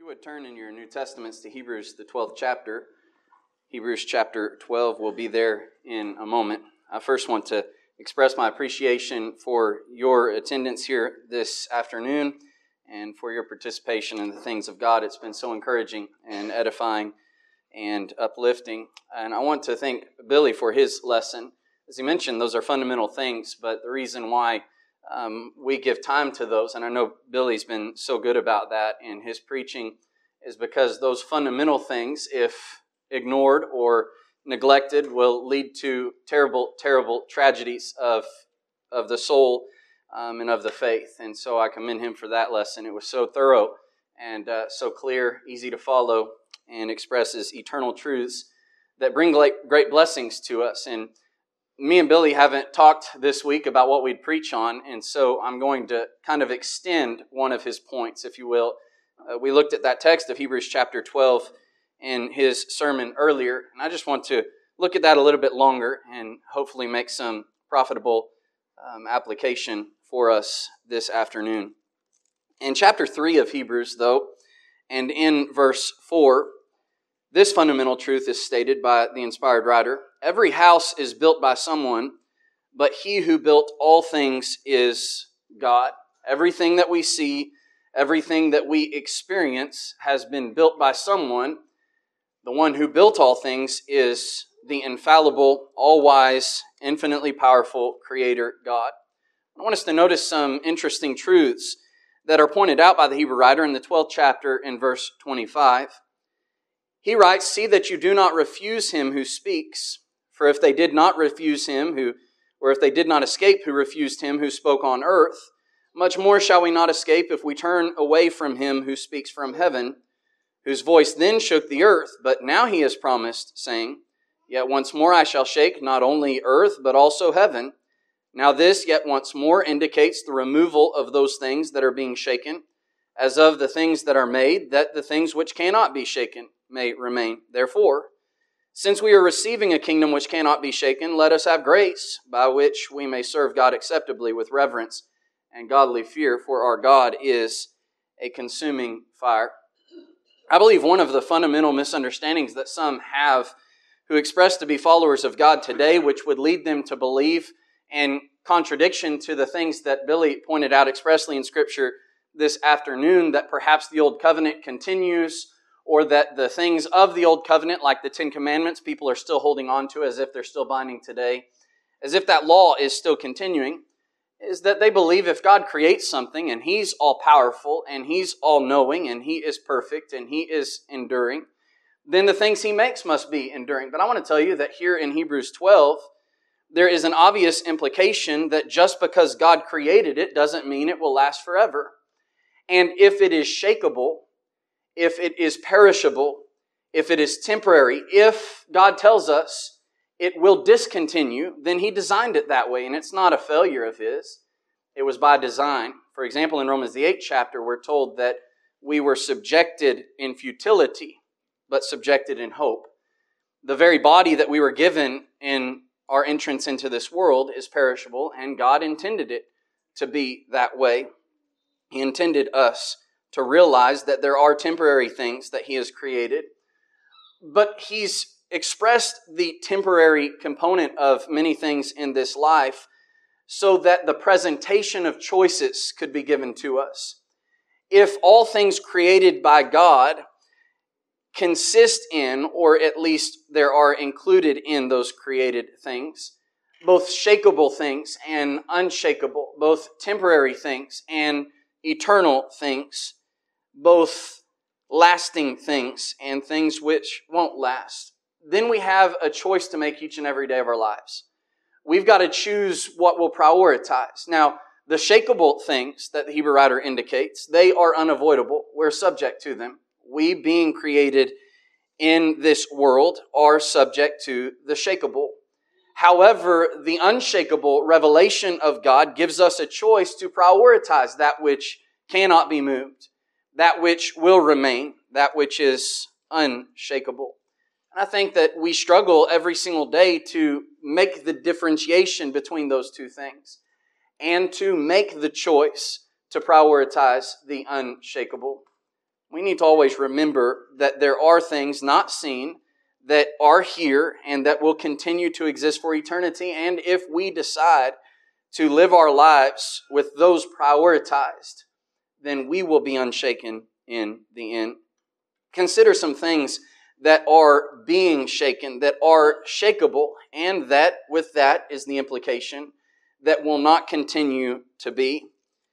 would turn in your New Testaments to Hebrews, the 12th chapter. Hebrews chapter 12 will be there in a moment. I first want to express my appreciation for your attendance here this afternoon and for your participation in the things of God. It's been so encouraging and edifying and uplifting. And I want to thank Billy for his lesson. As he mentioned, those are fundamental things, but the reason why we give time to those, and I know Billy's been so good about that in his preaching, is because those fundamental things, if ignored or neglected, will lead to terrible, terrible tragedies of the soul and of the faith. And so I commend him for that lesson. It was so thorough and so clear, easy to follow, and expresses eternal truths that bring great blessings to us. And me and Billy haven't talked this week about what we'd preach on, and so I'm going to kind of extend one of his points, if you will. We looked at that text of Hebrews chapter 12 in his sermon earlier, and I just want to look at that a little bit longer and hopefully make some profitable application for us this afternoon. In chapter 3 of Hebrews, though, and in verse 4, this fundamental truth is stated by the inspired writer: every house is built by someone, but he who built all things is God. Everything that we see, everything that we experience has been built by someone. The one who built all things is the infallible, all-wise, infinitely powerful Creator God. I want us to notice some interesting truths that are pointed out by the Hebrew writer in the 12th chapter in verse 25. He writes, "See that you do not refuse him who speaks. For if they did not refuse him or if they did not escape who refused him who spoke on earth, much more shall we not escape if we turn away from him who speaks from heaven, whose voice then shook the earth. But now he has promised, saying, Yet once more I shall shake not only earth, but also heaven. Now this, yet once more, indicates the removal of those things that are being shaken, as of the things that are made, that the things which cannot be shaken may remain. Therefore, since we are receiving a kingdom which cannot be shaken, let us have grace by which we may serve God acceptably with reverence and godly fear, for our God is a consuming fire." I believe one of the fundamental misunderstandings that some have who express to be followers of God today, which would lead them to believe in contradiction to the things that Billy pointed out expressly in Scripture this afternoon, that perhaps the Old Covenant continues, or that the things of the Old Covenant, like the Ten Commandments, people are still holding on to as if they're still binding today, as if that law is still continuing, is that they believe if God creates something and He's all-powerful and He's all-knowing and He is perfect and He is enduring, then the things He makes must be enduring. But I want to tell you that here in Hebrews 12, there is an obvious implication that just because God created it doesn't mean it will last forever. And if it is shakeable, if it is perishable, if it is temporary, if God tells us it will discontinue, then He designed it that way, and it's not a failure of His. It was by design. For example, in Romans the 8th chapter, we're told that we were subjected in futility, but subjected in hope. The very body that we were given in our entrance into this world is perishable, and God intended it to be that way. He intended us to realize that there are temporary things that He has created, but He's expressed the temporary component of many things in this life so that the presentation of choices could be given to us. If all things created by God consist in, or at least there are included in those created things, both shakeable things and unshakable, both temporary things and eternal things, both lasting things and things which won't last, then we have a choice to make each and every day of our lives. We've got to choose what we'll prioritize. Now, the shakeable things that the Hebrew writer indicates, they are unavoidable. We're subject to them. We, being created in this world, are subject to the shakeable. However, the unshakable revelation of God gives us a choice to prioritize that which cannot be moved, that which will remain, that which is unshakable. And I think that we struggle every single day to make the differentiation between those two things and to make the choice to prioritize the unshakable. We need to always remember that there are things not seen that are here and that will continue to exist for eternity. And if we decide to live our lives with those prioritized, then we will be unshaken in the end. Consider some things that are being shaken, that are shakeable, and that with that is the implication that will not continue to be.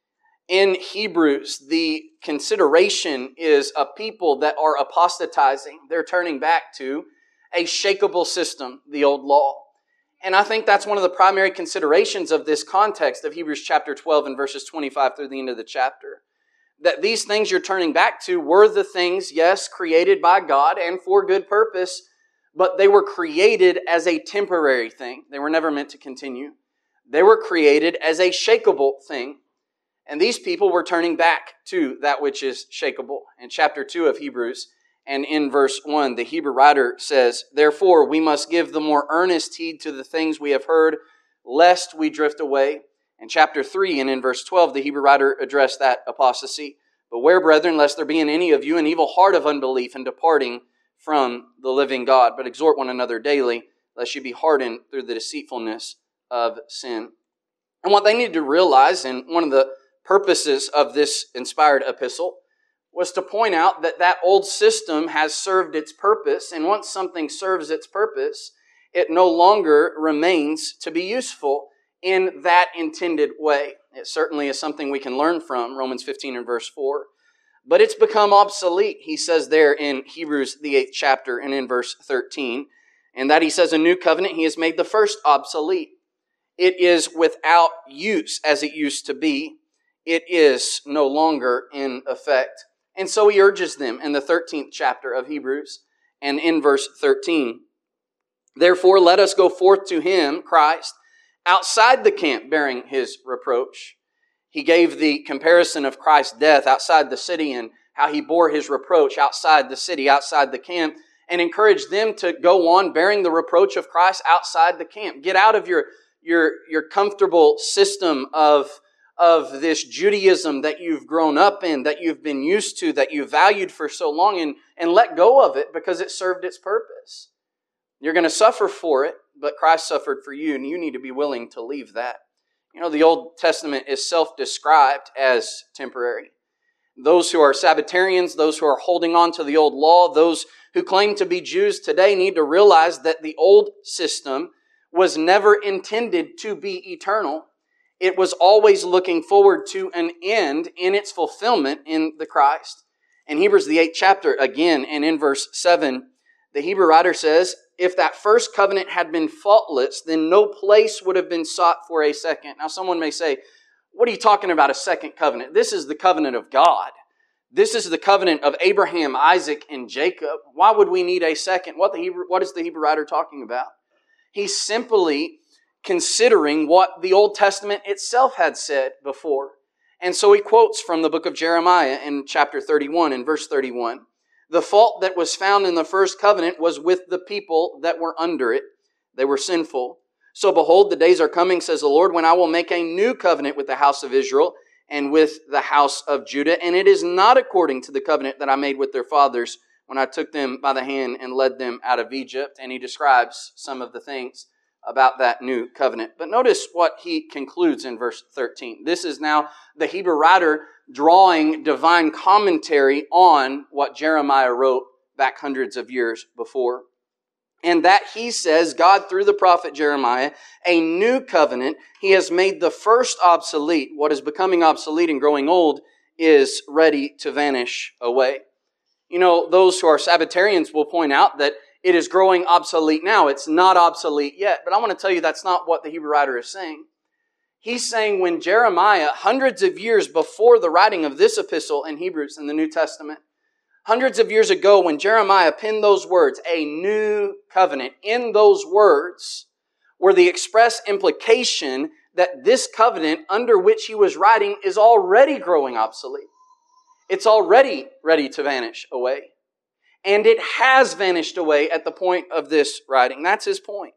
In Hebrews, the consideration is a people that are apostatizing. They're turning back to a shakeable system, the old law. And I think that's one of the primary considerations of this context of Hebrews chapter 12 and verses 25 through the end of the chapter. That these things you're turning back to were the things, yes, created by God and for good purpose, but they were created as a temporary thing. They were never meant to continue. They were created as a shakeable thing. And these people were turning back to that which is shakeable. In chapter 2 of Hebrews, and in verse 1, the Hebrew writer says, "Therefore we must give the more earnest heed to the things we have heard, lest we drift away." In chapter 3 and in verse 12, the Hebrew writer addressed that apostasy. "Beware, brethren, lest there be in any of you an evil heart of unbelief in departing from the living God. But exhort one another daily, lest you be hardened through the deceitfulness of sin." And what they needed to realize, and one of the purposes of this inspired epistle, was to point out that that old system has served its purpose. And once something serves its purpose, it no longer remains to be useful in that intended way. It certainly is something we can learn from, Romans 15 and verse 4. But it's become obsolete, he says there in Hebrews, the 8th chapter, and in verse 13. And that he says, "A new covenant, he has made the first obsolete. It is without use as it used to be. It is no longer in effect." And so he urges them in the 13th chapter of Hebrews, and in verse 13. "Therefore let us go forth to him," Christ, "outside the camp, bearing his reproach." He gave the comparison of Christ's death outside the city and how he bore his reproach outside the city, outside the camp, and encouraged them to go on bearing the reproach of Christ outside the camp. Get out of your comfortable system of this Judaism that you've grown up in, that you've been used to, that you've valued for so long, and let go of it because it served its purpose. You're going to suffer for it, but Christ suffered for you, and you need to be willing to leave that. You know, the Old Testament is self-described as temporary. Those who are Sabbatarians, those who are holding on to the old law, those who claim to be Jews today need to realize that the old system was never intended to be eternal. It was always looking forward to an end in its fulfillment in the Christ. In Hebrews, the 8th chapter, again, and in verse 7, the Hebrew writer says, "If that first covenant had been faultless, then no place would have been sought for a second." Now, someone may say, "What are you talking about, a second covenant? This is the covenant of God. This is the covenant of Abraham, Isaac, and Jacob. Why would we need a second?" What is the Hebrew writer talking about? He's simply considering what the Old Testament itself had said before. And so he quotes from the book of Jeremiah in chapter 31 and verse 31. "The fault that was found in the first covenant was with the people that were under it. They were sinful. So behold, the days are coming, says the Lord, when I will make a new covenant with the house of Israel and with the house of Judah. And it is not according to the covenant that I made with their fathers when I took them by the hand and led them out of Egypt." And he describes some of the things about that new covenant. But notice what he concludes in verse 13. This is now the Hebrew writer drawing divine commentary on what Jeremiah wrote back hundreds of years before. And that he says, God, through the prophet Jeremiah, a new covenant, he has made the first obsolete. What is becoming obsolete and growing old is ready to vanish away. You know, those who are Sabbatarians will point out that it is growing obsolete now. It's not obsolete yet. But I want to tell you that's not what the Hebrew writer is saying. He's saying when Jeremiah, hundreds of years before the writing of this epistle in Hebrews in the New Testament, hundreds of years ago when Jeremiah penned those words, a new covenant, in those words were the express implication that this covenant under which he was writing is already growing obsolete. It's already ready to vanish away. And it has vanished away at the point of this writing. That's his point.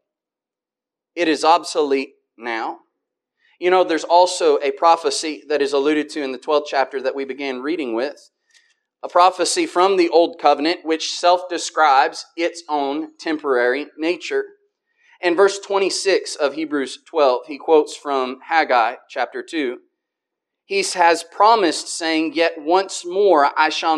It is obsolete now. You know, there's also a prophecy that is alluded to in the 12th chapter that we began reading with a prophecy from the Old Covenant which self-describes its own temporary nature. In verse 26 of Hebrews 12, he quotes from Haggai chapter 2. He has promised, saying, "Yet once more I shall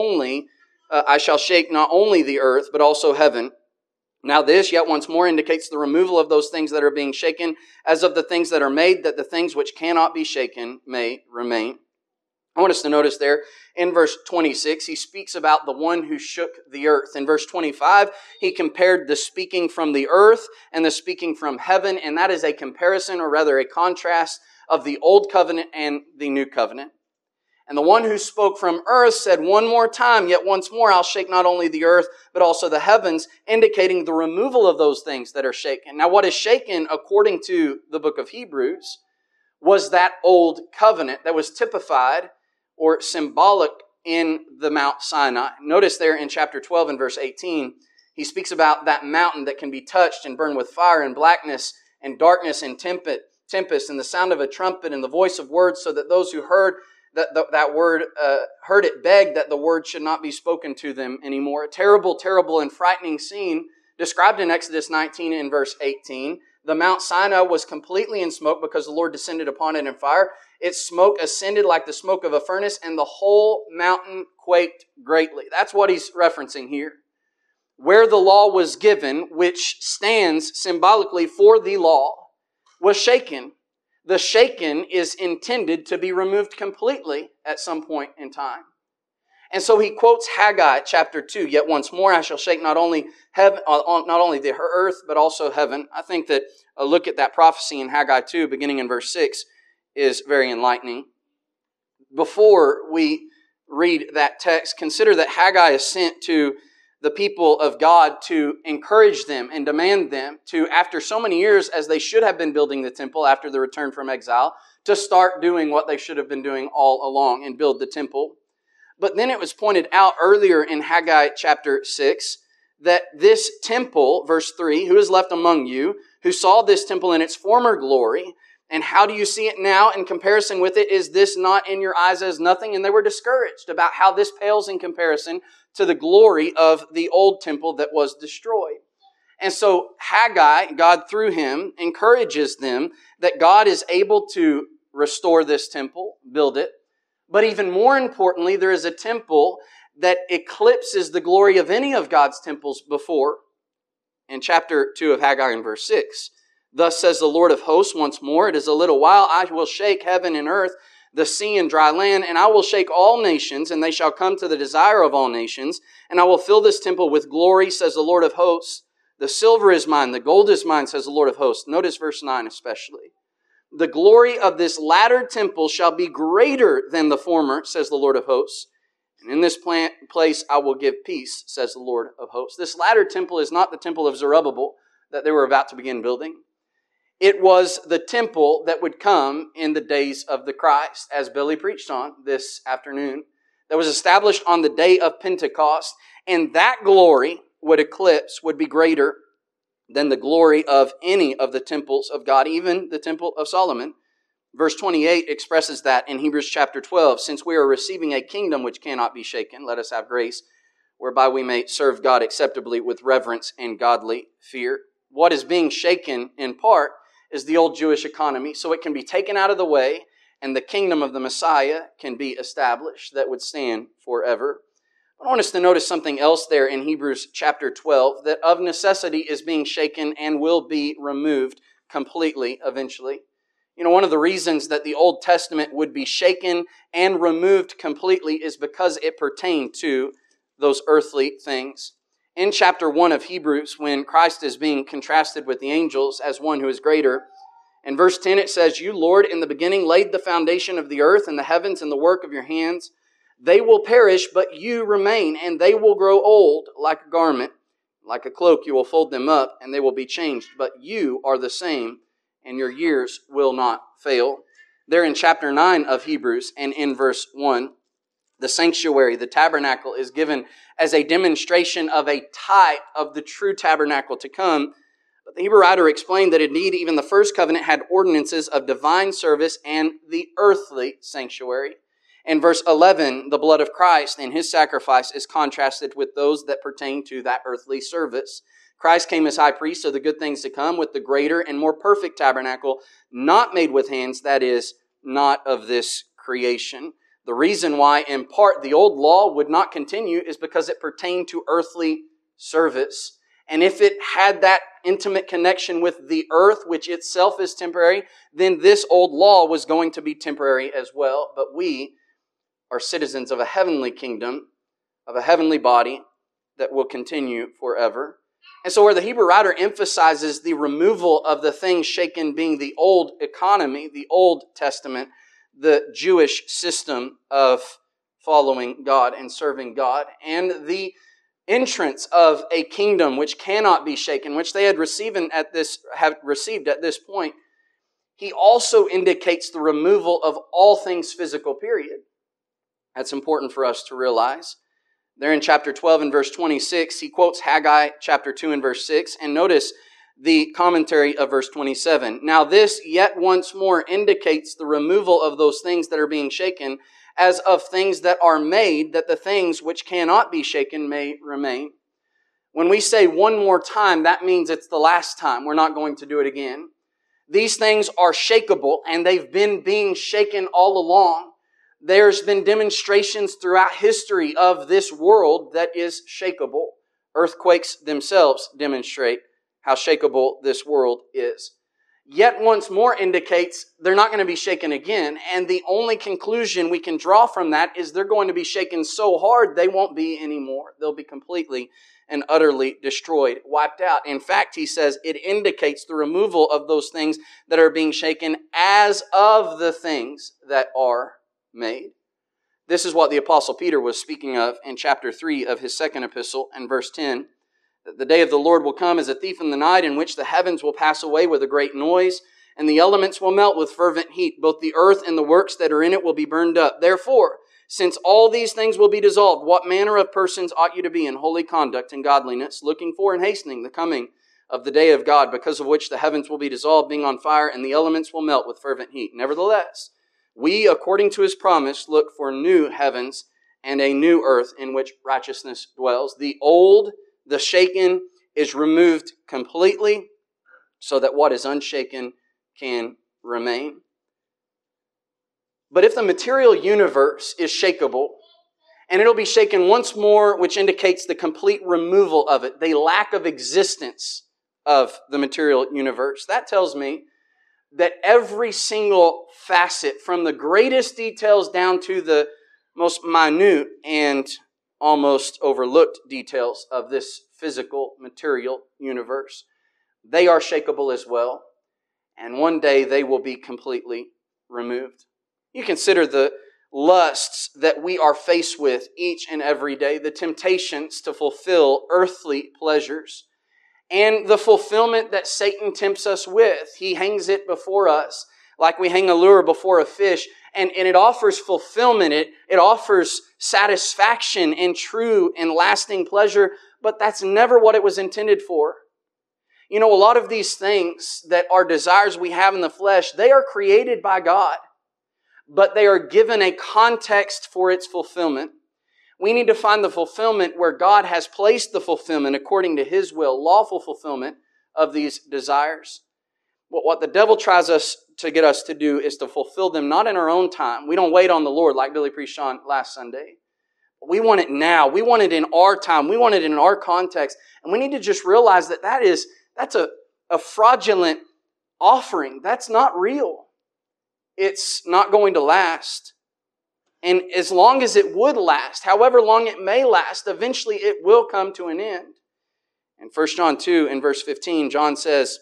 shake not only the earth, but also heaven." Now this, yet once more, indicates the removal of those things that are being shaken, as of the things that are made, that the things which cannot be shaken may remain. I want us to notice there in verse 26, he speaks about the one who shook the earth. In verse 25, he compared the speaking from the earth and the speaking from heaven, and that is a comparison, or rather a contrast, of the Old Covenant and the New Covenant. And the one who spoke from earth said one more time, "Yet once more I'll shake not only the earth, but also the heavens," indicating the removal of those things that are shaken. Now, what is shaken, according to the book of Hebrews, was that Old Covenant that was typified or symbolic in the Mount Sinai. Notice there in chapter 12 and verse 18, he speaks about that mountain that can be touched and burned with fire and blackness and darkness and tempest and the sound of a trumpet and the voice of words, so that those who heard that word heard it begged that the word should not be spoken to them anymore. A terrible, terrible and frightening scene described in Exodus 19 and verse 18. The Mount Sinai was completely in smoke because the Lord descended upon it in fire. Its smoke ascended like the smoke of a furnace, and the whole mountain quaked greatly. That's what he's referencing here. Where the law was given, which stands symbolically for the law, was shaken. The shaken is intended to be removed completely at some point in time. And so he quotes Haggai chapter 2, "Yet once more I shall shake not only the earth, but also heaven." I think that a look at that prophecy in Haggai 2, beginning in verse 6, is very enlightening. Before we read that text, consider that Haggai is sent to the people of God to encourage them and demand them to, after so many years as they should have been building the temple after the return from exile, to start doing what they should have been doing all along and build the temple. But then it was pointed out earlier in Haggai chapter 6 that this temple, verse 3, "Who is left among you who saw this temple in its former glory? And how do you see it now in comparison with it? Is this not in your eyes as nothing?" And they were discouraged about how this pales in comparison to the glory of the old temple that was destroyed. And so Haggai, God through him, encourages them that God is able to restore this temple, build it. But even more importantly, there is a temple that eclipses the glory of any of God's temples before. In chapter 2 of Haggai in verse 6, "Thus says the Lord of hosts once more, it is a little while, I will shake heaven and earth, the sea and dry land, and I will shake all nations, and they shall come to the desire of all nations, and I will fill this temple with glory, says the Lord of hosts. The silver is mine, the gold is mine, says the Lord of hosts." Notice verse 9 especially. "The glory of this latter temple shall be greater than the former, says the Lord of hosts. And in this place I will give peace, says the Lord of hosts." This latter temple is not the temple of Zerubbabel that they were about to begin building. It was the temple that would come in the days of the Christ, as Billy preached on this afternoon, that was established on the day of Pentecost, and that glory would be greater than the glory of any of the temples of God, even the temple of Solomon. Verse 28 expresses that in Hebrews chapter 12, "Since we are receiving a kingdom which cannot be shaken, let us have grace, whereby we may serve God acceptably with reverence and godly fear." What is being shaken in part is the old Jewish economy, so it can be taken out of the way, and the kingdom of the Messiah can be established that would stand forever. I want us to notice something else there in Hebrews chapter 12, that of necessity is being shaken and will be removed completely eventually. You know, one of the reasons that the Old Testament would be shaken and removed completely is because it pertained to those earthly things. In chapter 1 of Hebrews, when Christ is being contrasted with the angels as one who is greater, in verse 10 it says, "You, Lord, in the beginning laid the foundation of the earth and the heavens and the work of your hands. They will perish, but you remain, and they will grow old like a garment. Like a cloak you will fold them up, and they will be changed. But you are the same, and your years will not fail." There in chapter 9 of Hebrews and in verse 1, the sanctuary, the tabernacle, is given as a demonstration of a type of the true tabernacle to come. But the Hebrew writer explained that indeed even the first covenant had ordinances of divine service and the earthly sanctuary. In verse 11, the blood of Christ and His sacrifice is contrasted with those that pertain to that earthly service. Christ came as high priest of the good things to come with the greater and more perfect tabernacle, not made with hands, that is, not of this creation. The reason why, in part, the old law would not continue is because it pertained to earthly service. And if it had that intimate connection with the earth, which itself is temporary, then this old law was going to be temporary as well. But we are citizens of a heavenly kingdom, of a heavenly body that will continue forever. And so where the Hebrew writer emphasizes the removal of the things shaken being the old economy, the Old Testament, the Jewish system of following God and serving God, and the entrance of a kingdom which cannot be shaken, which they had received at this point, he also indicates the removal of all things physical, period. That's important for us to realize. There in chapter 12 and verse 26, he quotes Haggai chapter 2 and verse 6, and notice the commentary of verse 27. Now this yet once more indicates the removal of those things that are being shaken, as of things that are made, that the things which cannot be shaken may remain. When we say one more time, that means it's the last time. We're not going to do it again. These things are shakeable, and they've been being shaken all along. There's been demonstrations throughout history of this world that is shakeable. Earthquakes themselves demonstrate how shakeable this world is. Yet once more indicates they're not going to be shaken again. And the only conclusion we can draw from that is they're going to be shaken so hard they won't be anymore. They'll be completely and utterly destroyed, wiped out. In fact, he says it indicates the removal of those things that are being shaken as of the things that are made. This is what the Apostle Peter was speaking of in chapter 3 of his second epistle and verse 10. The day of the Lord will come as a thief in the night, in which the heavens will pass away with a great noise, and the elements will melt with fervent heat. Both the earth and the works that are in it will be burned up. Therefore, since all these things will be dissolved, what manner of persons ought you to be in holy conduct and godliness, looking for and hastening the coming of the day of God, because of which the heavens will be dissolved, being on fire, and the elements will melt with fervent heat. Nevertheless, we, according to His promise, look for new heavens and a new earth in which righteousness dwells. The old, the shaken, is removed completely so that what is unshaken can remain. But if the material universe is shakeable, and it'll be shaken once more, which indicates the complete removal of it, the lack of existence of the material universe, that tells me that every single facet, from the greatest details down to the most minute and almost overlooked details of this physical, material universe, they are shakeable as well. And one day they will be completely removed. You consider the lusts that we are faced with each and every day, the temptations to fulfill earthly pleasures, and the fulfillment that Satan tempts us with. He hangs it before us like we hang a lure before a fish, and it offers fulfillment. It offers satisfaction and true and lasting pleasure, but that's never what it was intended for. You know, a lot of these things that are desires we have in the flesh, they are created by God, but they are given a context for its fulfillment. We need to find the fulfillment where God has placed the fulfillment according to His will, lawful fulfillment of these desires. What the devil tries to get us to do is to fulfill them not in our own time. We don't wait on the Lord like Billy preached on last Sunday. We want it now. We want it in our time. We want it in our context. And we need to just realize that that's a fraudulent offering. That's not real. It's not going to last. And as long as it would last, however long it may last, eventually it will come to an end. In 1 John 2 and verse 15, John says,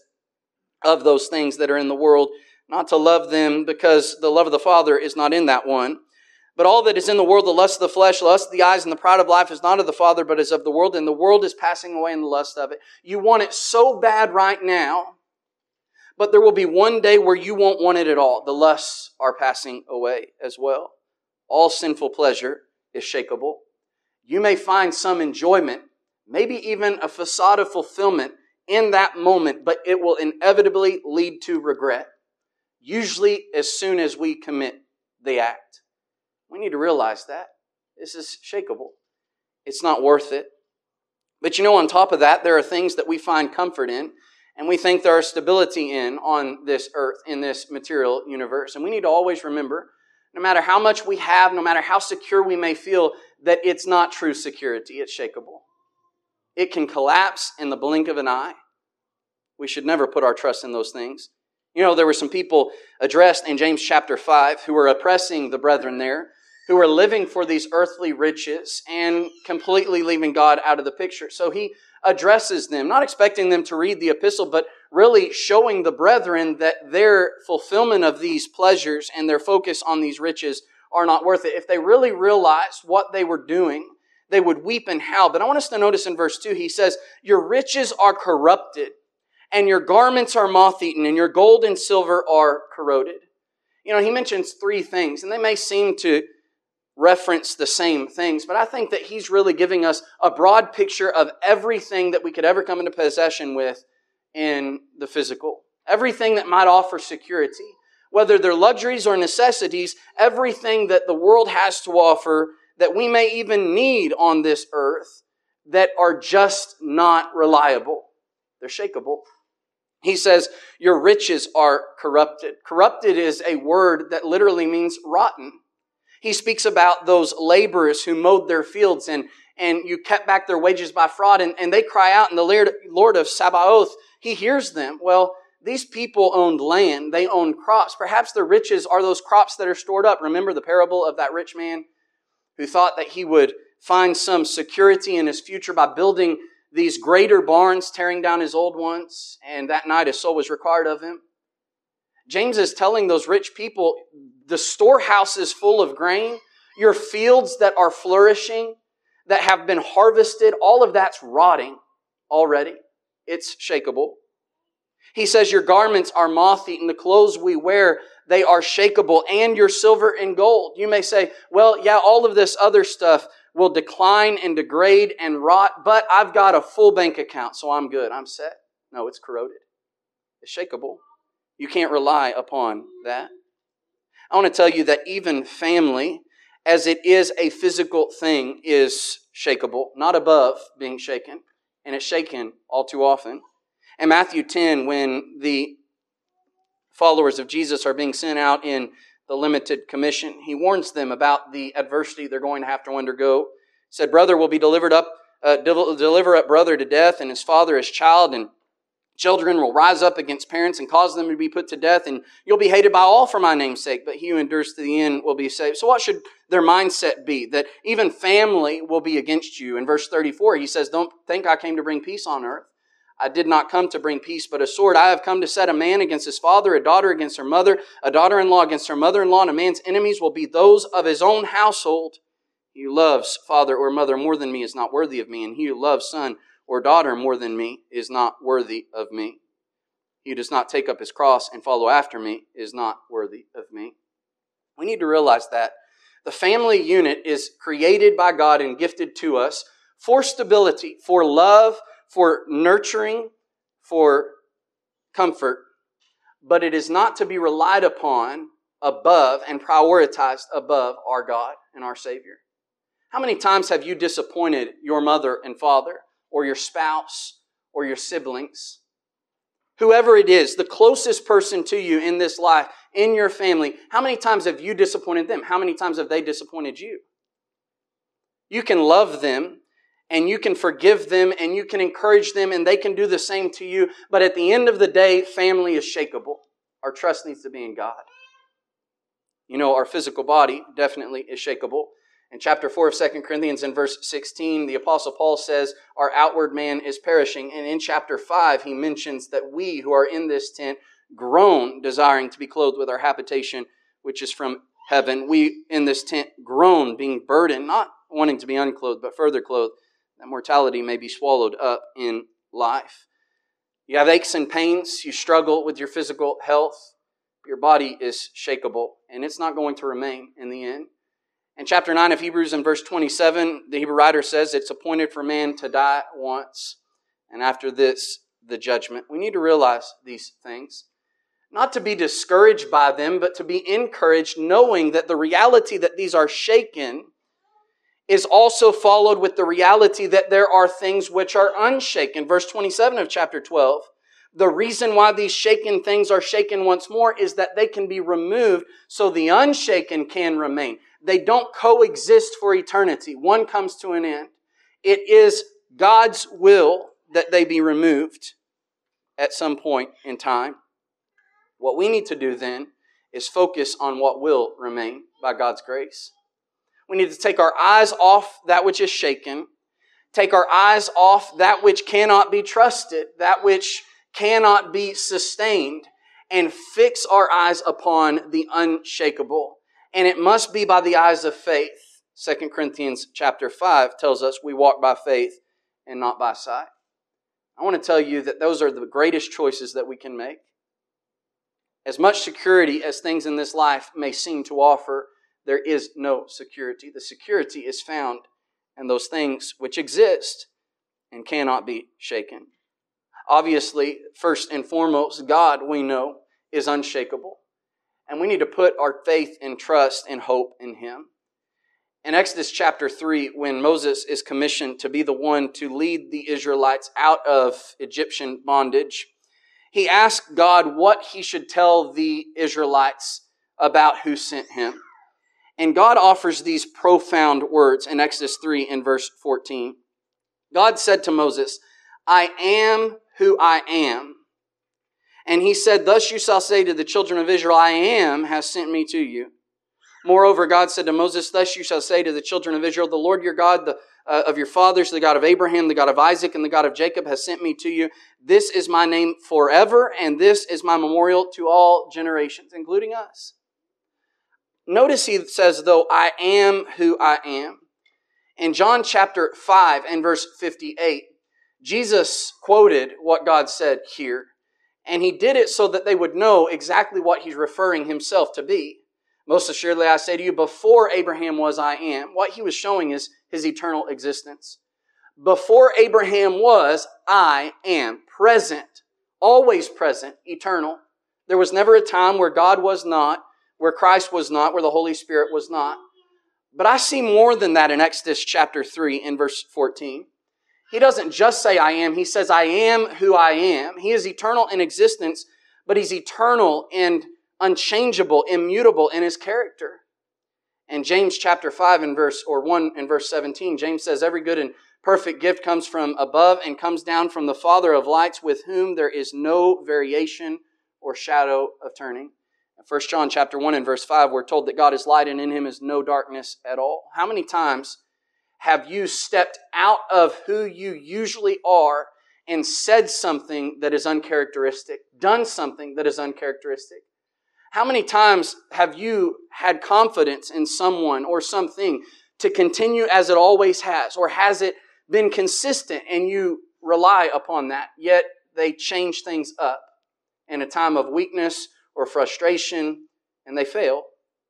of those things that are in the world, not to love them, because the love of the Father is not in that one. But all that is in the world, the lust of the flesh, the lust of the eyes, and the pride of life is not of the Father, but is of the world, and the world is passing away in the lust of it. You want it so bad right now, but there will be one day where you won't want it at all. The lusts are passing away as well. All sinful pleasure is shakeable. You may find some enjoyment, maybe even a facade of fulfillment in that moment, but it will inevitably lead to regret. Usually as soon as we commit the act. We need to realize that. This is shakable. It's not worth it. But on top of that, there are things that we find comfort in, and we think there is stability in on this earth, in this material universe. And we need to always remember, no matter how much we have, no matter how secure we may feel, that it's not true security. It's shakable. It can collapse in the blink of an eye. We should never put our trust in those things. There were some people addressed in James chapter 5 who were oppressing the brethren there, who were living for these earthly riches and completely leaving God out of the picture. So he addresses them, not expecting them to read the epistle, but really showing the brethren that their fulfillment of these pleasures and their focus on these riches are not worth it. If they really realized what they were doing, they would weep and howl. But I want us to notice in verse 2, he says, your riches are corrupted, and your garments are moth-eaten, and your gold and silver are corroded. He mentions three things, and they may seem to reference the same things, but I think that he's really giving us a broad picture of everything that we could ever come into possession with in the physical. Everything that might offer security. Whether they're luxuries or necessities, everything that the world has to offer that we may even need on this earth that are just not reliable. They're shakable. He says, your riches are corrupted. Corrupted is a word that literally means rotten. He speaks about those laborers who mowed their fields and you kept back their wages by fraud, and they cry out, and the Lord of Sabaoth, He hears them. Well, these people owned land. They owned crops. Perhaps their riches are those crops that are stored up. Remember the parable of that rich man who thought that he would find some security in his future by building these greater barns, tearing down his old ones, and that night his soul was required of him. James is telling those rich people, the storehouse is full of grain. Your fields that are flourishing, that have been harvested, all of that's rotting already. It's shakable. He says your garments are moth-eaten. The clothes we wear, they are shakable. And your silver and gold. You may say, well, yeah, all of this other stuff will decline and degrade and rot, but I've got a full bank account, so I'm good. I'm set. No, it's corroded. It's shakable. You can't rely upon that. I want to tell you that even family, as it is a physical thing, is shakable, not above being shaken, and it's shaken all too often. In Matthew 10, when the followers of Jesus are being sent out in the limited commission, He warns them about the adversity they're going to have to undergo. He said, brother will be deliver up brother to death, and his father his child, and children will rise up against parents and cause them to be put to death, and you'll be hated by all for my name's sake, but he who endures to the end will be saved. So what should their mindset be? That even family will be against you. In verse 34, he says, don't think I came to bring peace on earth. I did not come to bring peace, but a sword. I have come to set a man against his father, a daughter against her mother, a daughter-in-law against her mother-in-law, and a man's enemies will be those of his own household. He who loves father or mother more than me is not worthy of me, and he who loves son or daughter more than me is not worthy of me. He who does not take up his cross and follow after me is not worthy of me. We need to realize that the family unit is created by God and gifted to us for stability, for love, for nurturing, for comfort, but it is not to be relied upon above and prioritized above our God and our Savior. How many times have you disappointed your mother and father, or your spouse, or your siblings? Whoever it is, the closest person to you in this life, in your family, how many times have you disappointed them? How many times have they disappointed you? You can love them, and you can forgive them, and you can encourage them, and they can do the same to you. But at the end of the day, family is shakable. Our trust needs to be in God. Our physical body definitely is shakable. In chapter 4 of 2 Corinthians, in verse 16, the Apostle Paul says, our outward man is perishing. And in chapter 5, he mentions that we who are in this tent groan, desiring to be clothed with our habitation, which is from heaven. We in this tent groan, being burdened, not wanting to be unclothed, but further clothed, that mortality may be swallowed up in life. You have aches and pains. You struggle with your physical health. Your body is shakable, and it's not going to remain in the end. In chapter 9 of Hebrews, in verse 27, the Hebrew writer says it's appointed for man to die once, and after this, the judgment. We need to realize these things. Not to be discouraged by them, but to be encouraged, knowing that the reality that these are shaken is also followed with the reality that there are things which are unshaken. Verse 27 of chapter 12. The reason why these shaken things are shaken once more is that they can be removed so the unshaken can remain. They don't coexist for eternity. One comes to an end. It is God's will that they be removed at some point in time. What we need to do then is focus on what will remain by God's grace. We need to take our eyes off that which is shaken, take our eyes off that which cannot be trusted, that which cannot be sustained, and fix our eyes upon the unshakable. And it must be by the eyes of faith. 2 Corinthians chapter 5 tells us we walk by faith and not by sight. I want to tell you that those are the greatest choices that we can make. As much security as things in this life may seem to offer, there is no security. The security is found in those things which exist and cannot be shaken. Obviously, first and foremost, God, we know, is unshakable. And we need to put our faith and trust and hope in Him. In Exodus chapter 3, when Moses is commissioned to be the one to lead the Israelites out of Egyptian bondage, he asked God what he should tell the Israelites about who sent him. And God offers these profound words in Exodus 3 and verse 14. God said to Moses, I am who I am. And He said, thus you shall say to the children of Israel, I am has sent me to you. Moreover, God said to Moses, thus you shall say to the children of Israel, the Lord your God, of your fathers, the God of Abraham, the God of Isaac, and the God of Jacob has sent me to you. This is my name forever, and this is my memorial to all generations, including us. Notice He says, though, I am who I am. In John chapter 5 and verse 58, Jesus quoted what God said here, and He did it so that they would know exactly what He's referring Himself to be. Most assuredly, I say to you, before Abraham was, I am. What He was showing is His eternal existence. Before Abraham was, I am. Present, always present, eternal. There was never a time where God was not, where Christ was not, where the Holy Spirit was not. But I see more than that in Exodus chapter 3 and verse 14. He doesn't just say I am. He says I am who I am. He is eternal in existence, but He's eternal and unchangeable, immutable in His character. And James chapter 5 and verse 1 and verse 17, James says, every good and perfect gift comes from above and comes down from the Father of lights, with whom there is no variation or shadow of turning. In 1 John chapter 1 and verse 5, we're told that God is light and in Him is no darkness at all. How many times have you stepped out of who you usually are and said something that is uncharacteristic, done something that is uncharacteristic? How many times have you had confidence in someone or something to continue as it always has? Or has it been consistent and you rely upon that, yet they change things up in a time of weakness or frustration and they fail?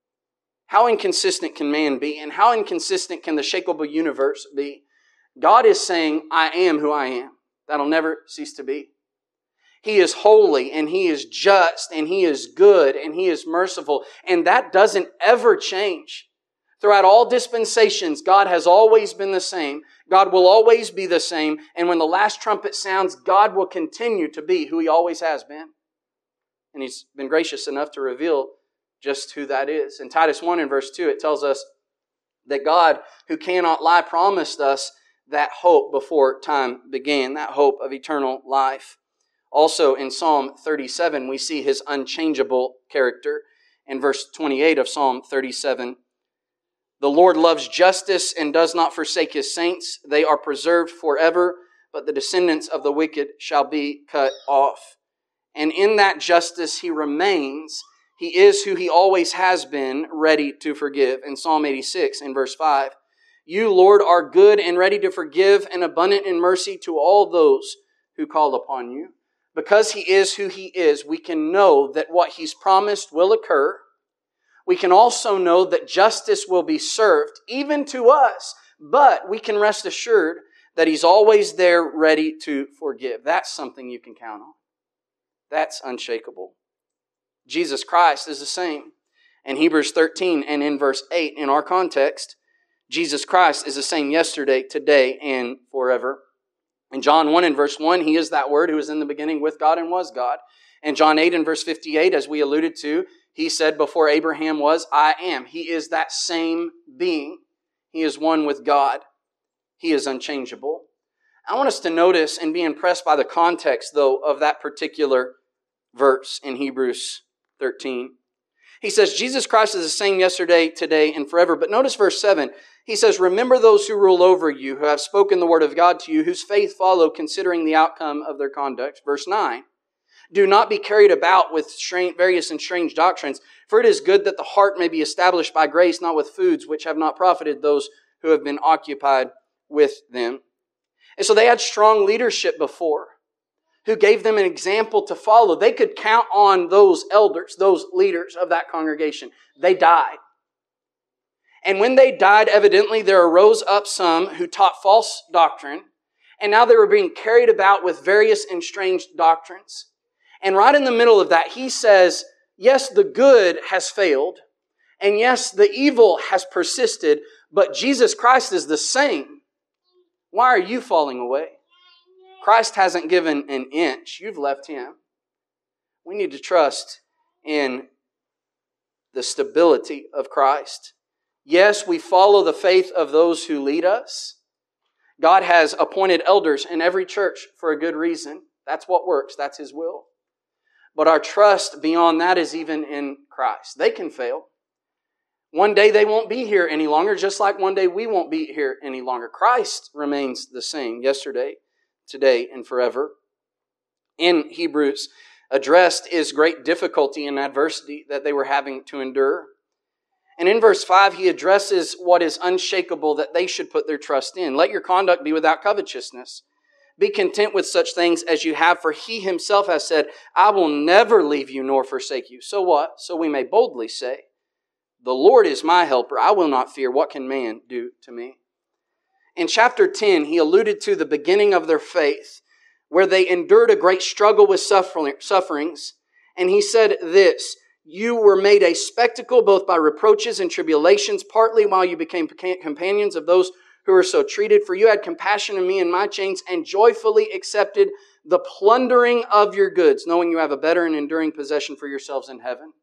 How inconsistent can man be? And how inconsistent can the shakeable universe be? God is saying, I am who I am. That'll never cease to be. He is holy and He is just and He is good and He is merciful. And that doesn't ever change. Throughout all dispensations, God has always been the same. God will always be the same. And when the last trumpet sounds, God will continue to be who He always has been. And He's been gracious enough to reveal just who that is. In Titus 1 and verse 2, it tells us that God, who cannot lie, promised us that hope before time began, that hope of eternal life. Also in Psalm 37, we see His unchangeable character. In verse 28 of Psalm 37, the Lord loves justice and does not forsake His saints. They are preserved forever, but the descendants of the wicked shall be cut off. And in that justice He remains. He is who He always has been, ready to forgive. In Psalm 86 in verse 5, you, Lord, are good and ready to forgive and abundant in mercy to all those who call upon you. Because He is who He is, we can know that what He's promised will occur. We can also know that justice will be served, even to us. But we can rest assured that He's always there ready to forgive. That's something you can count on. That's unshakable. Jesus Christ is the same. In Hebrews 13 and in verse 8, in our context, Jesus Christ is the same yesterday, today, and forever. In John 1 and verse 1, He is that Word who was in the beginning with God and was God. In John 8 and verse 58, as we alluded to, He said, before Abraham was, I am. He is that same being. He is one with God. He is unchangeable. I want us to notice and be impressed by the context, though, of that particular verse in Hebrews 13. He says, Jesus Christ is the same yesterday, today, and forever. But notice verse 7. He says, remember those who rule over you, who have spoken the word of God to you, whose faith follow, considering the outcome of their conduct. Verse 9. Do not be carried about with various and strange doctrines, for it is good that the heart may be established by grace, not with foods which have not profited those who have been occupied with them. And so they had strong leadership before, who gave them an example to follow. They could count on those elders, those leaders of that congregation. They died. And when they died, evidently there arose up some who taught false doctrine, and now they were being carried about with various and strange doctrines. And right in the middle of that, he says, yes, the good has failed, and yes, the evil has persisted, but Jesus Christ is the same. Why are you falling away? Christ hasn't given an inch. You've left Him. We need to trust in the stability of Christ. Yes, we follow the faith of those who lead us. God has appointed elders in every church for a good reason. That's what works. That's His will. But our trust beyond that is even in Christ. They can fail. One day they won't be here any longer, just like one day we won't be here any longer. Christ remains the same yesterday, today, and forever. In Hebrews, addressed is great difficulty and adversity that they were having to endure. And in verse 5, he addresses what is unshakable that they should put their trust in. Let your conduct be without covetousness. Be content with such things as you have, for He Himself has said, I will never leave you nor forsake you. So what? So we may boldly say, the Lord is my helper. I will not fear. What can man do to me? In chapter 10, he alluded to the beginning of their faith, where they endured a great struggle with sufferings. And he said this, you were made a spectacle both by reproaches and tribulations, partly while you became companions of those who were so treated. For you had compassion on me and my chains, and joyfully accepted the plundering of your goods, knowing you have a better and enduring possession for yourselves in heaven.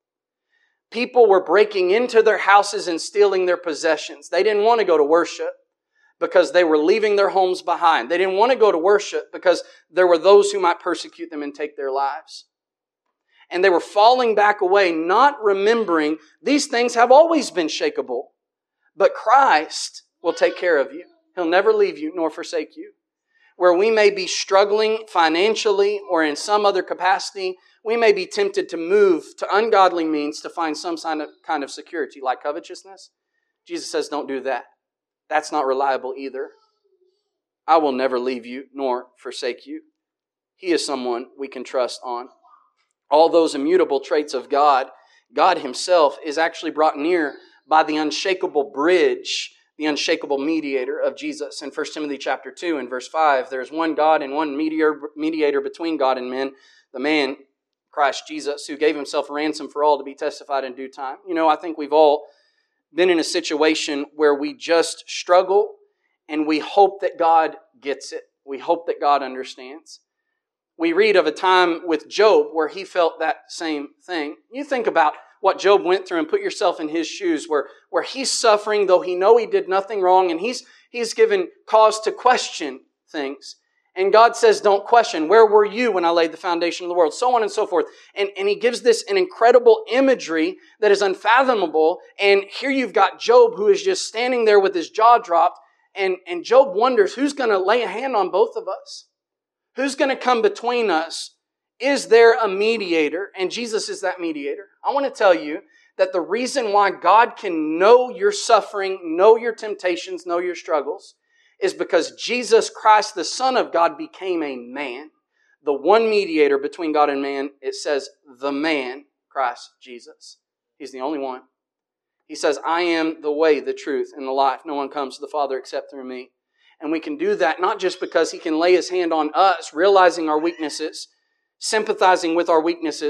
People were breaking into their houses and stealing their possessions. They didn't want to go to worship because they were leaving their homes behind. They didn't want to go to worship because there were those who might persecute them and take their lives. And they were falling back away, not remembering these things have always been shakable. But Christ will take care of you. He'll never leave you nor forsake you. Where we may be struggling financially or in some other capacity, we may be tempted to move to ungodly means to find some kind of security, like covetousness. Jesus says, don't do that. That's not reliable either. I will never leave you nor forsake you. He is someone we can trust on. All those immutable traits of God, God Himself is actually brought near by the unshakable bridge, the unshakable mediator of Jesus. In 1 Timothy chapter 2 and verse 5, there is one God and one mediator between God and men, the man, Christ Jesus, who gave Himself a ransom for all to be testified in due time. You know, I think we've all been in a situation where we just struggle and we hope that God gets it. We hope that God understands. We read of a time with Job where he felt that same thing. You think about what Job went through and put yourself in his shoes where he's suffering, though he know he did nothing wrong, and he's given cause to question things. And God says, don't question. Where were you when I laid the foundation of the world? So on and so forth. And He gives this an incredible imagery that is unfathomable. And here you've got Job who is just standing there with his jaw dropped. And Job wonders, who's going to lay a hand on both of us? Who's going to come between us? Is there a mediator? And Jesus is that mediator. I want to tell you that the reason why God can know your suffering, know your temptations, know your struggles, is because Jesus Christ, the Son of God, became a man. The one mediator between God and man, it says the man, Christ Jesus. He's the only one. He says, I am the way, the truth, and the life. No one comes to the Father except through me. And we can do that not just because He can lay His hand on us, realizing our weaknesses, sympathizing with our weaknesses,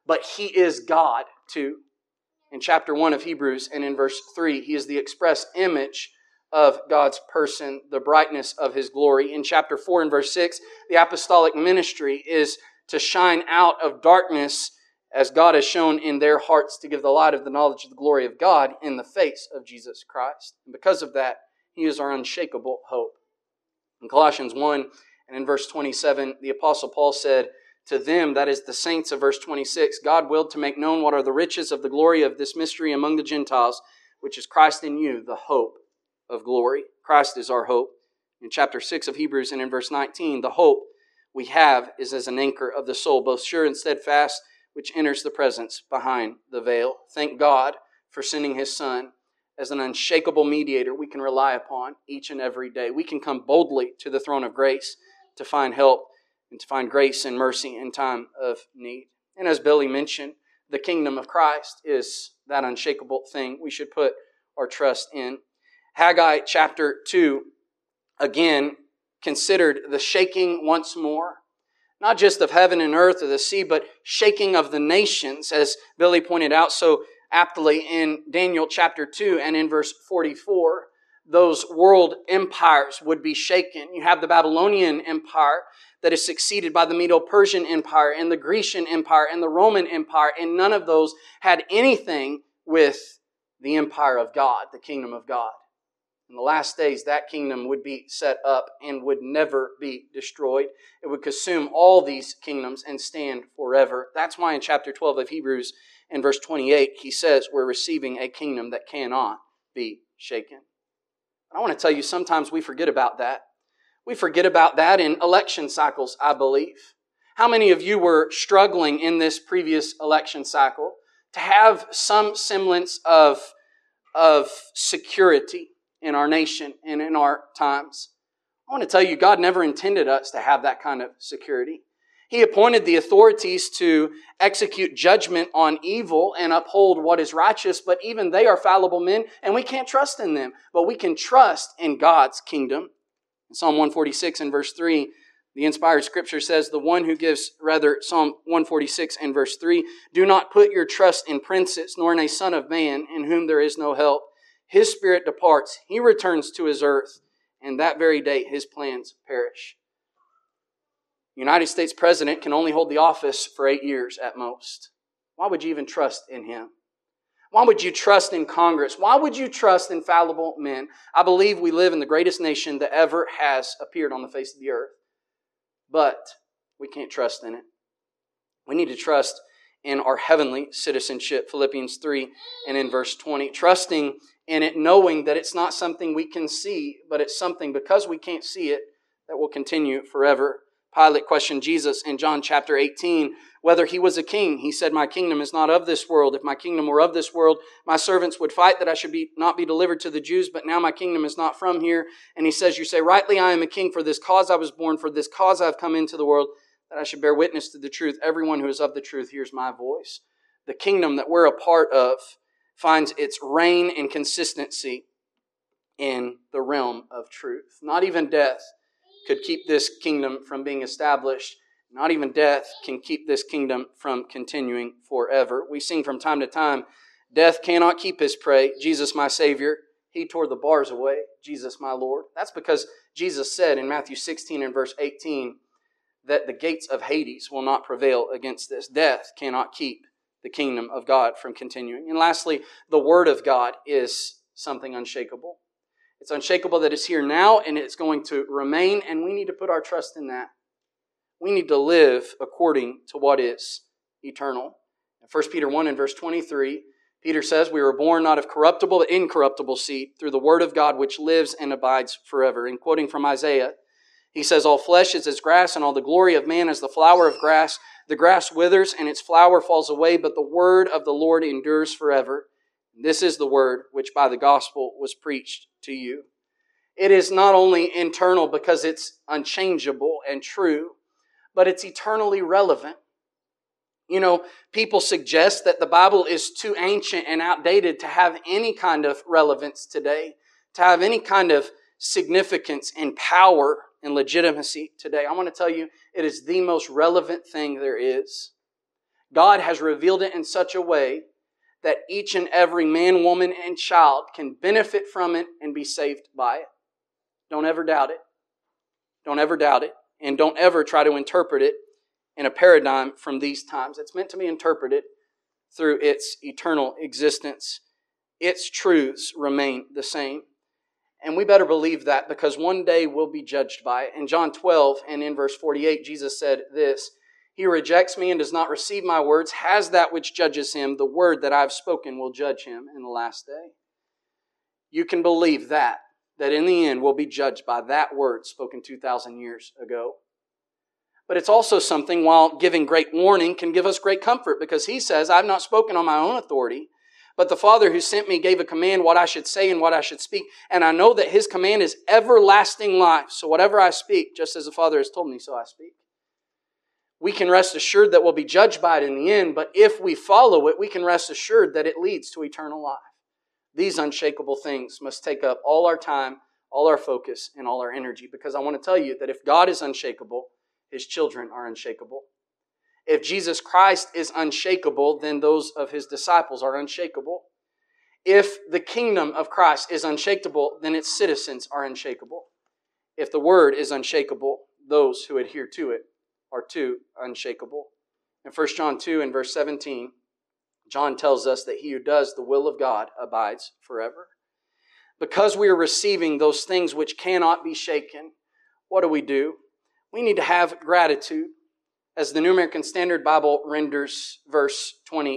but He is God too. In chapter 1 of Hebrews and in verse 3, He is the express image of God's person, the brightness of His glory. In chapter 4 and verse 6, the apostolic ministry is to shine out of darkness as God has shown in their hearts to give the light of the knowledge of the glory of God in the face of Jesus Christ. And because of that, He is our unshakable hope. In Colossians 1 and in verse 27, the Apostle Paul said, to them, that is the saints of verse 26, God willed to make known what are the riches of the glory of this mystery among the Gentiles, which is Christ in you, the hope of glory. Christ is our hope. In chapter 6 of Hebrews and in verse 19, the hope we have is as an anchor of the soul, both sure and steadfast, which enters the presence behind the veil. Thank God for sending His Son as an unshakable mediator we can rely upon each and every day. We can come boldly to the throne of grace to find help and to find grace and mercy in time of need. And as Billy mentioned, the kingdom of Christ is that unshakable thing we should put our trust in. Haggai chapter 2, again, considered the shaking once more. Not just of heaven and earth or the sea, but shaking of the nations, as Billy pointed out so aptly in Daniel chapter 2 and in verse 44. Those world empires would be shaken. You have the Babylonian Empire that is succeeded by the Medo-Persian Empire and the Grecian Empire and the Roman Empire, and none of those had anything with the empire of God, the kingdom of God. In the last days, that kingdom would be set up and would never be destroyed. It would consume all these kingdoms and stand forever. That's why in chapter 12 of Hebrews, in verse 28, he says we're receiving a kingdom that cannot be shaken. I want to tell you, sometimes we forget about that. We forget about that in election cycles, I believe. How many of you were struggling in this previous election cycle to have some semblance of security in our nation and in our times? I want to tell you, God never intended us to have that kind of security. He appointed the authorities to execute judgment on evil and uphold what is righteous, but even they are fallible men, and we can't trust in them. But we can trust in God's kingdom. In Psalm 146 and verse 3, the inspired scripture says, Psalm 146 and verse 3, do not put your trust in princes, nor in a son of man, in whom there is no help. His spirit departs, he returns to his earth, and that very day his plans perish. The United States president can only hold the office for 8 years at most. Why would you even trust in him? Why would you trust in Congress? Why would you trust in fallible men? I believe we live in the greatest nation that ever has appeared on the face of the earth. But we can't trust in it. We need to trust in our heavenly citizenship, Philippians 3 and in verse 20. Trusting in it, knowing that it's not something we can see, but it's something, because we can't see it, that will continue forever. Pilate questioned Jesus in John chapter 18 whether he was a king. He said, my kingdom is not of this world. If my kingdom were of this world, my servants would fight that I should not be delivered to the Jews, but now my kingdom is not from here. And he says, you say, rightly I am a king, for this cause I was born, for this cause I have come into the world, that I should bear witness to the truth. Everyone who is of the truth hears my voice. The kingdom that we're a part of finds its reign and consistency in the realm of truth. Not even death could keep this kingdom from being established. Not even death can keep this kingdom from continuing forever. We sing from time to time, death cannot keep his prey. Jesus, my Savior, he tore the bars away. Jesus, my Lord. That's because Jesus said in Matthew 16 and verse 18 that the gates of Hades will not prevail against this. Death cannot keep the kingdom of God from continuing. And lastly, the Word of God is something unshakable. It's unshakable that it's here now and it's going to remain, and we need to put our trust in that. We need to live according to what is eternal. In 1 Peter 1 and verse 23, Peter says, we were born not of corruptible but incorruptible seed through the Word of God which lives and abides forever. And quoting from Isaiah, he says, all flesh is as grass and all the glory of man as the flower of grass. The grass withers and its flower falls away, but the word of the Lord endures forever. This is the word which by the gospel was preached to you. It is not only internal because it's unchangeable and true, but it's eternally relevant. You know, people suggest that the Bible is too ancient and outdated to have any kind of relevance today, to have any kind of significance and power and legitimacy today. I want to tell you, it is the most relevant thing there is. God has revealed it in such a way that each and every man, woman, and child can benefit from it and be saved by it. Don't ever doubt it. Don't ever doubt it. And don't ever try to interpret it in a paradigm from these times. It's meant to be interpreted through its eternal existence. Its truths remain the same. And we better believe that, because one day we'll be judged by it. In John 12 and in verse 48, Jesus said this, "He who rejects me and does not receive my words has that which judges him. The word that I have spoken will judge him in the last day." You can believe that in the end we'll be judged by that word spoken 2,000 years ago. But it's also something, while giving great warning, can give us great comfort, because He says, "I've not spoken on my own authority, but the Father who sent me gave a command what I should say and what I should speak. And I know that His command is everlasting life. So whatever I speak, just as the Father has told me, so I speak." We can rest assured that we'll be judged by it in the end, but if we follow it, we can rest assured that it leads to eternal life. These unshakable things must take up all our time, all our focus, and all our energy, because I want to tell you that if God is unshakable, His children are unshakable. If Jesus Christ is unshakable, then those of His disciples are unshakable. If the kingdom of Christ is unshakable, then its citizens are unshakable. If the Word is unshakable, those who adhere to it are too unshakable. In 1 John 2 and verse 17, John tells us that he who does the will of God abides forever. Because we are receiving those things which cannot be shaken, what do? We need to have gratitude, as the New American Standard Bible renders verse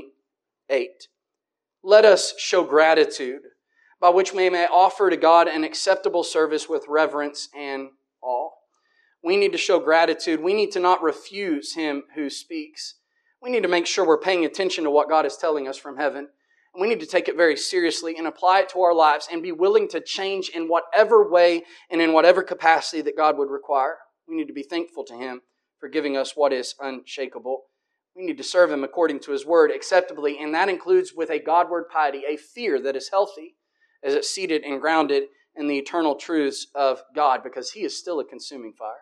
28. "Let us show gratitude, by which we may offer to God an acceptable service with reverence and awe." We need to show gratitude. We need to not refuse Him who speaks. We need to make sure we're paying attention to what God is telling us from heaven. And we need to take it very seriously and apply it to our lives and be willing to change in whatever way and in whatever capacity that God would require. We need to be thankful to Him for giving us what is unshakable. We need to serve Him according to His Word acceptably, and that includes with a Godward piety, a fear that is healthy, as it's seated and grounded in the eternal truths of God, because He is still a consuming fire.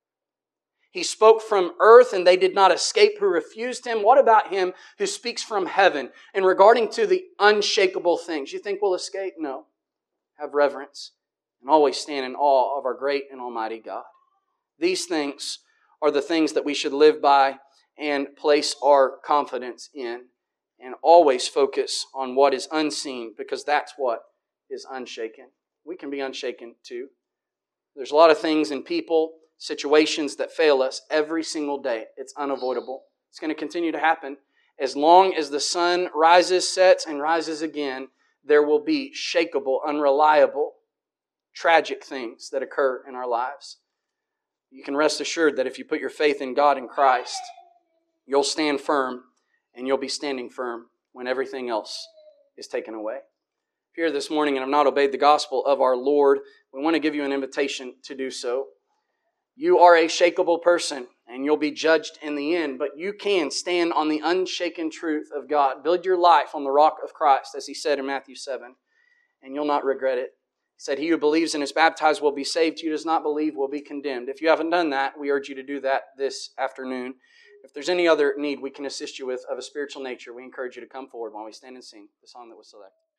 He spoke from earth and they did not escape who refused Him. What about Him who speaks from heaven? And regarding to the unshakable things, you think we'll escape? No. Have reverence and always stand in awe of our great and almighty God. These things are the things that we should live by and place our confidence in, and always focus on what is unseen, because that's what is unshaken. We can be unshaken too. There's a lot of things in people, situations that fail us every single day. It's unavoidable. It's going to continue to happen. As long as the sun rises, sets, and rises again, there will be shakable, unreliable, tragic things that occur in our lives. You can rest assured that if you put your faith in God and Christ, you'll stand firm, and you'll be standing firm when everything else is taken away. If you're here this morning and have not obeyed the gospel of our Lord, we want to give you an invitation to do so. You are a shakable person, and you'll be judged in the end, but you can stand on the unshaken truth of God. Build your life on the rock of Christ, as He said in Matthew 7, and you'll not regret it. He said, "He who believes and is baptized will be saved. He who does not believe will be condemned." If you haven't done that, we urge you to do that this afternoon. If there's any other need we can assist you with of a spiritual nature, we encourage you to come forward while we stand and sing the song that was selected.